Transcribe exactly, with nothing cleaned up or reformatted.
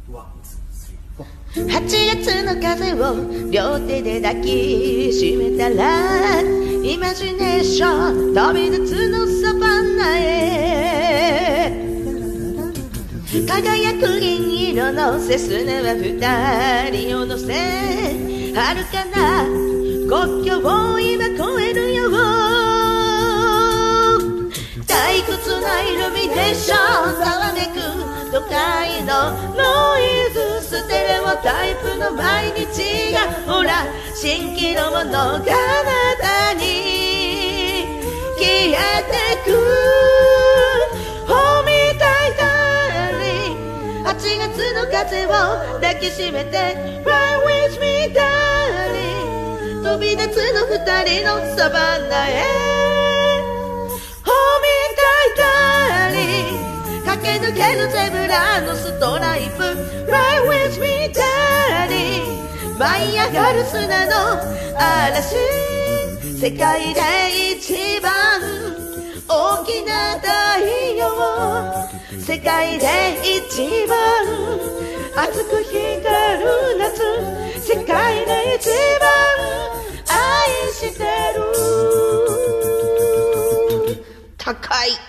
はちがつの風を両手で抱きしめたらイマジネーション飛び立つのサバンナへ輝く銀色のセスナは二人を乗せ遥かな国境を今越えるよ退屈なイルミネーションざわめく都会のノイズステレオタイプの毎日がほら蜃気のものがあなたに消えてく Hold me tight darling はちがつの風を抱きしめて Ride with me darling 飛び立つの二人のサバンナへ駆け抜けるゼブラのストライプ Ride with me daddy 舞い上がる砂の嵐世界で一番大きな太陽世界で一番熱く光る夏世界で一番愛してる高い